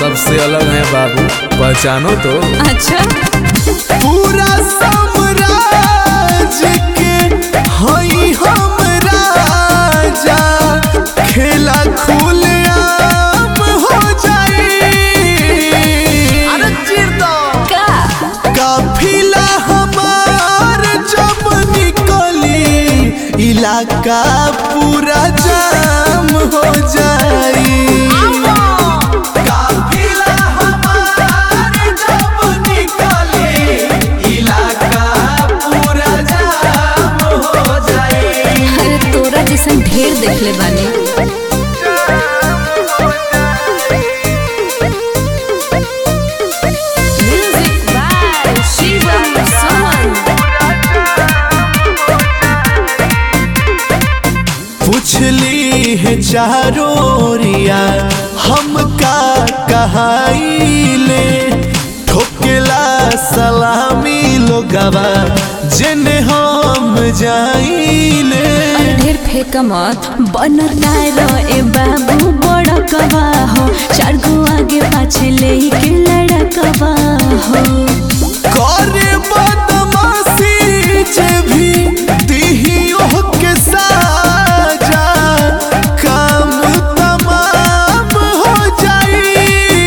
सबसे अलग है बाबू, पहचानो तो। अच्छा पूरा साम्राज्य के हई हम राजा, खेला खुलेआम हो जाई। अरे चीर दो का काफिला हमार जब निकली, इलाका पूरा जाम हो जाई। काफिला हमार जब निकली, इलाका पूरा जाम हो जाई। अरे तोरा जैसन ढेर देखले बानी। Music by Shivam Suman. पूछली है चारोरिया हम का कहाइले, ठोकेला सलामी लोगवा जेने हम जाइले। अरे ढेर फेंक मत, बनर नाय ए बाबू बड़ा कबा हो, चार गो आगे पाछे ले के लड़कबा हो। करे बदमाशी जे भी दिहियो के साजा, काम तमाम हो जाई।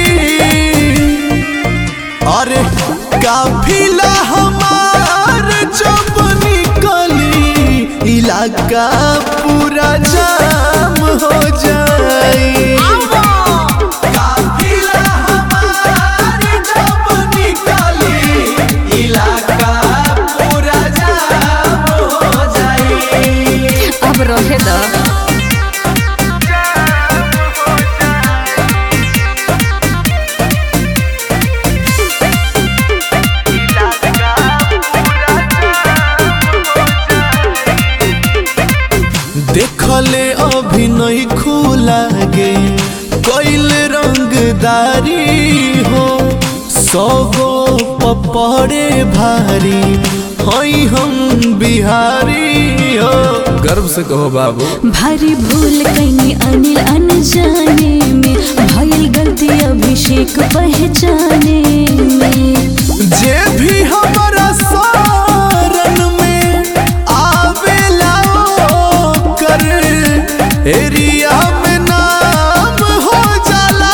अरे काफिला हमार जब निकली, इलाका पूरा जाम हो जाई। काफिला हमार जब निकली, इलाका पूरा जाम हो जाई। अब रहे द देखले अभी नहीं खुला गे कोइल रंगदारी हो, सौगो पपड़े भारी हई हम बिहारी हो। गर्व से कहो बाबू। भारी भूल कैनी अनिल अनजाने में, भइल गलती अभिषेक पहचाने में। जे भी हमारा शरण में आवेला कर एरिया में नाम हो जाला।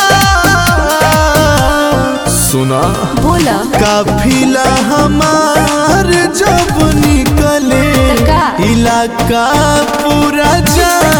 सुना बोला काफिला हमार जब निकले, का? इलाका पूरा जाम